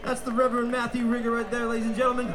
That's the Reverend Matthew Rigger right there, ladies and gentlemen.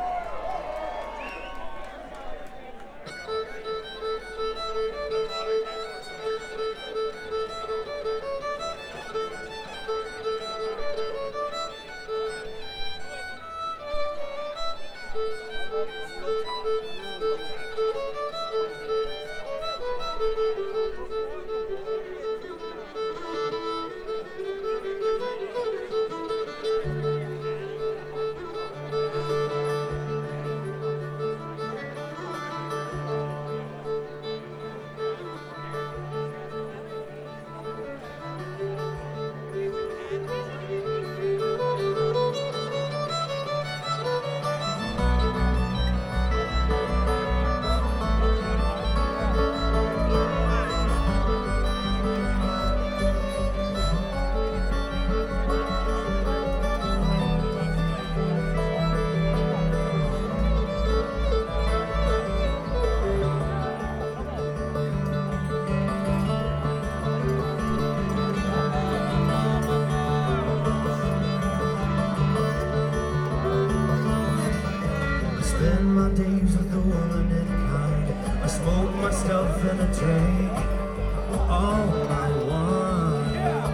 Spend my days with the woman in kind. I smoke my stuff and I drink all I want.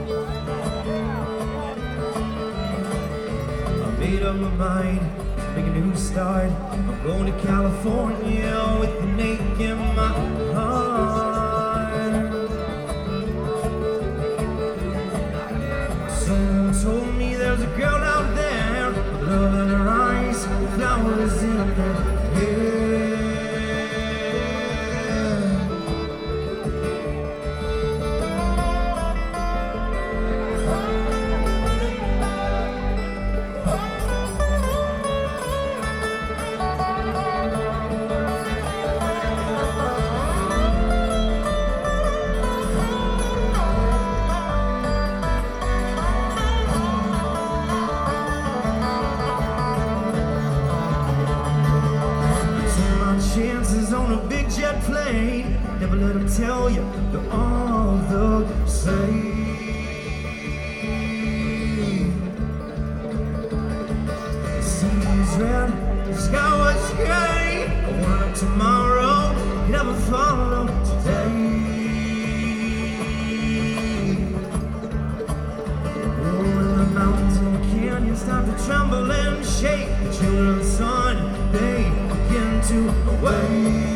I made up my mind to make a new start. I'm going to California with an ache in my heart. Someone told me there's a girl out there, love in her eyes, flowers in her hair. Chances on a big jet plane, never let them tell you they're all the same. The sea's red, the sky was gray. I want it tomorrow, never follow today. Oh, when the mountain canyons start to tremble and shake, the children of the sun, they begin to awake.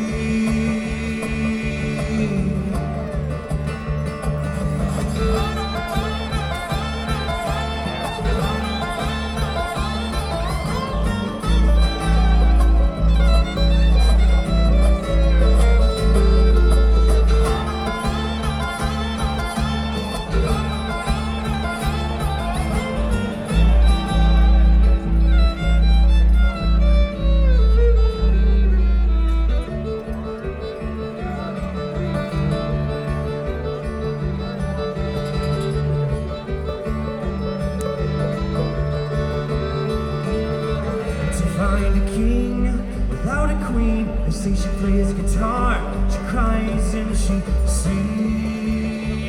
Find a king without a queen. They say she plays guitar, she cries and she sings.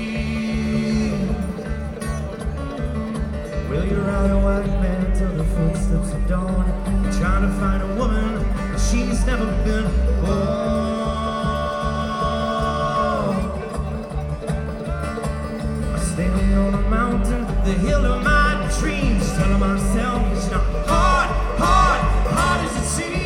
Well, you're out a white man till the footsteps of dawn. You're trying to find a woman, but she's never been born. I'm standing on a mountain, the hill of my dreams, telling myself it's not hard as it seems.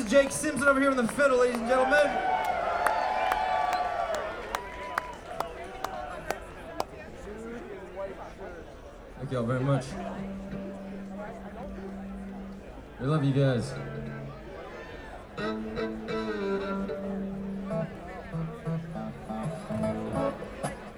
Mr. Jake Simpson over here on the fiddle, ladies and gentlemen. Thank y'all very much. We love you guys.